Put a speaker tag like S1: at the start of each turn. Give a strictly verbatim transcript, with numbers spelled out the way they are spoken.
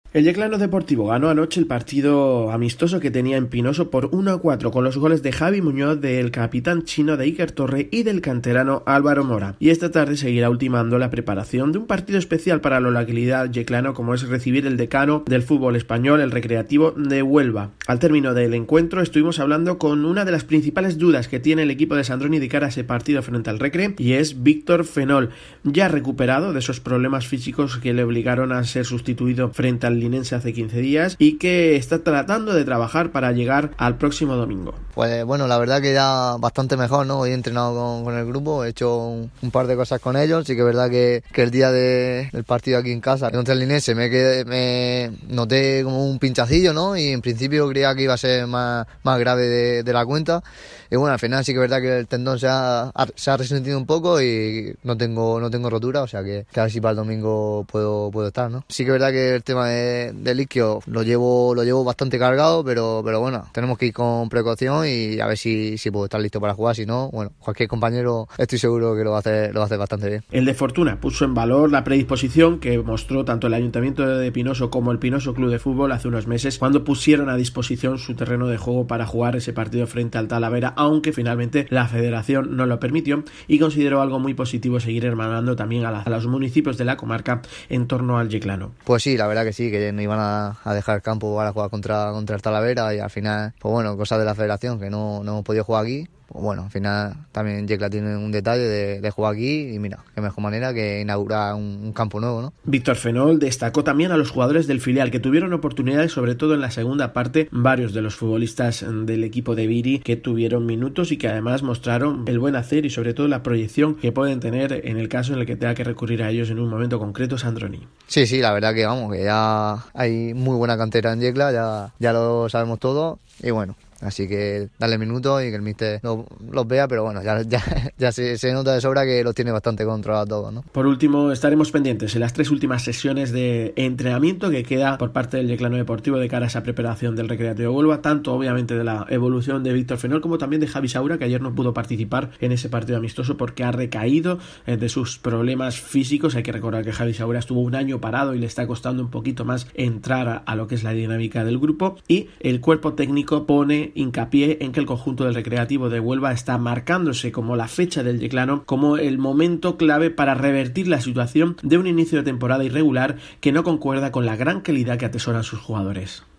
S1: El Yeclano Deportivo ganó anoche el partido amistoso que tenía en Pinoso por uno a cuatro con los goles de Javi Muñoz, del capitán chino de Iker Torre y del canterano Álvaro Mora. Y esta tarde seguirá ultimando la preparación de un partido especial para la localidad yeclano, como es recibir el decano del fútbol español, el Recreativo de Huelva. Al término del encuentro estuvimos hablando con una de las principales dudas que tiene el equipo de Sandroni de cara a ese partido frente al Recre, y es Víctor Fenol, ya recuperado de esos problemas físicos que le obligaron a ser sustituido frente al Linense hace quince días y que está tratando de trabajar para llegar al próximo domingo.
S2: Pues bueno, la verdad que ya bastante mejor, ¿no? Hoy he entrenado con, con el grupo, he hecho un, un par de cosas con ellos. Sí que es verdad que, que el día de, del partido aquí en casa contra el Linense me, quedé, me noté como un pinchacillo, ¿no? Y en principio creía que iba a ser más, más grave de, de la cuenta. Y bueno, al final sí que es verdad que el tendón se ha, se ha resentido un poco y no tengo, no tengo rotura, o sea que, que a ver si para el domingo puedo, puedo estar, ¿no? Sí que es verdad que el tema de, del isquio lo llevo, lo llevo bastante cargado, pero, pero bueno, tenemos que ir con precaución y a ver si, si puedo estar listo para jugar. Si no, bueno, cualquier compañero estoy seguro que lo va a hacer, lo va a hacer bastante bien.
S1: El de Fortuna puso en valor la predisposición que mostró tanto el Ayuntamiento de Pinoso como el Pinoso Club de Fútbol hace unos meses, cuando pusieron a disposición su terreno de juego para jugar ese partido frente al Talavera, aunque finalmente la federación no lo permitió, y consideró algo muy positivo seguir hermanando también a, la, a los municipios de la comarca en torno al Yeclano.
S2: Pues sí, la verdad que sí, que no iban a, a dejar el campo para jugar contra, contra el Talavera, y al final, pues bueno, cosas de la federación que no, no hemos podido jugar aquí. Pues bueno, al final también Yecla tiene un detalle de, de jugar aquí y mira, qué mejor manera que inaugurar un, un campo nuevo, ¿no?
S1: Víctor Fenol destacó también a los jugadores del filial que tuvieron oportunidades, sobre todo en la segunda parte, varios de los futbolistas del equipo de Viri que tuvieron minutos y que además mostraron el buen hacer y sobre todo la proyección que pueden tener en el caso en el que tenga que recurrir a ellos en un momento concreto Sandroni.
S2: Sí, sí, la verdad que vamos, que ya hay muy buena cantera en Yecla, ya, ya lo sabemos todo y bueno. Así que darle minutos y que el míster los, los vea, pero bueno, ya, ya, ya se, se nota de sobra que los tiene bastante controlados todos, ¿no?
S1: Por último, estaremos pendientes en las tres últimas sesiones de entrenamiento que queda por parte del Yeclano Deportivo de cara a esa preparación del Recreativo de Huelva, tanto obviamente de la evolución de Víctor Fenol como también de Javi Saura, que ayer no pudo participar en ese partido amistoso porque ha recaído de sus problemas físicos. Hay que recordar que Javi Saura estuvo un año parado y le está costando un poquito más entrar a, a lo que es la dinámica del grupo, y el cuerpo técnico pone hincapié en que el conjunto del Recreativo de Huelva está marcándose como la fecha del Yeclano como el momento clave para revertir la situación de un inicio de temporada irregular que no concuerda con la gran calidad que atesoran sus jugadores.